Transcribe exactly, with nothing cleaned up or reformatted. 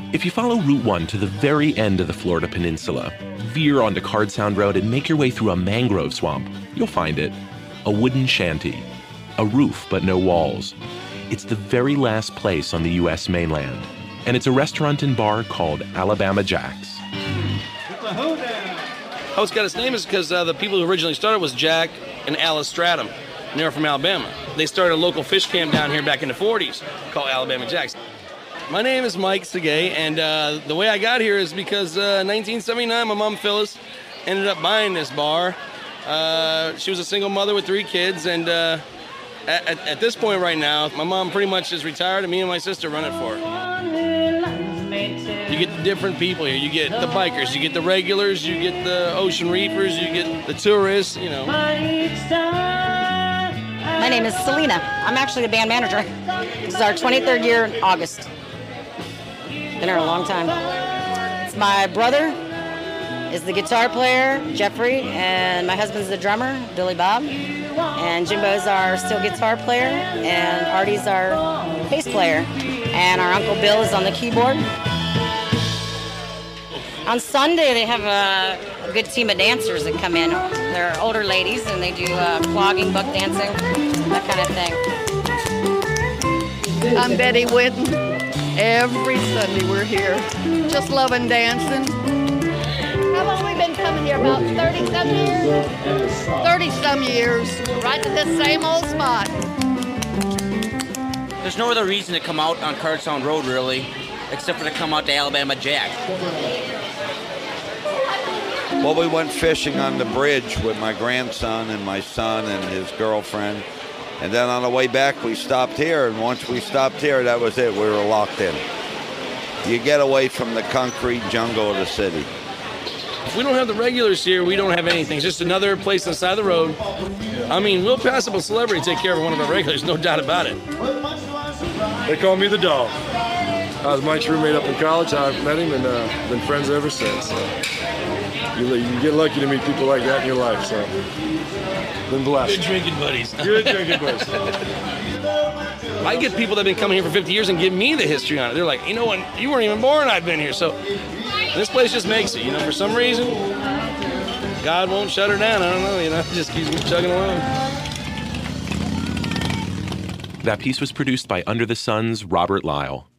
If you follow Route one to the very end of the Florida Peninsula, veer onto Card Sound Road and make your way through a mangrove swamp, you'll find it. A wooden shanty. A roof, but no walls. It's the very last place on the U S mainland. And it's a restaurant and bar called Alabama Jack's. How it's got its name is because uh, the people who originally started was Jack and Alice Stratham, and they were from Alabama. They started a local fish camp down here back in the forties called Alabama Jack's. My name is Mike Segay, and uh, the way I got here is because uh, in nineteen seventy-nine, my mom Phyllis ended up buying this bar. Uh, she was a single mother with three kids, and uh, at, at this point right now, my mom pretty much is retired, and me and my sister run it for her. You get the different people here. You get the bikers, you get the regulars, you get the ocean reefers, you get the tourists, you know. My name is Selena. I'm actually the band manager. This is our twenty-third year in August. Been here a long time. It's my brother is the guitar player, Jeffrey, and my husband's the drummer, Billy Bob. And Jimbo's our steel guitar player, and Artie's our bass player. And our Uncle Bill is on the keyboard. On Sunday, they have a, a good team of dancers that come in. They're older ladies, and they do uh, clogging, buck dancing, that kind of thing. I'm Betty Whitten. Every Sunday we're here, just loving dancing. How long have we been coming here? About thirty-some years? thirty-some years, right to this same old spot. There's no other reason to come out on Card Sound Road, really, except for to come out to Alabama Jack. Well, we went fishing on the bridge with my grandson and my son and his girlfriend. And then on the way back, we stopped here. And once we stopped here, that was it. We were locked in. You get away from the concrete jungle of the city. If we don't have the regulars here, we don't have anything. It's just another place on the side of the road. I mean, we'll pass up a celebrity to take care of one of our regulars, no doubt about it. They call me the dog. I was Mike's roommate up in college. I've met him and uh, been friends ever since. So. You, you get lucky to meet people like that in your life, so been blessed. Good drinking buddies. Good drinking buddies. I get people that have been coming here for fifty years and give me the history on it. They're like, you know what, you weren't even born, I've been here. So this place just makes it, you know, for some reason, God won't shut her down. I don't know, you know, just keeps chugging along. That piece was produced by Under the Sun's Robert Lyle.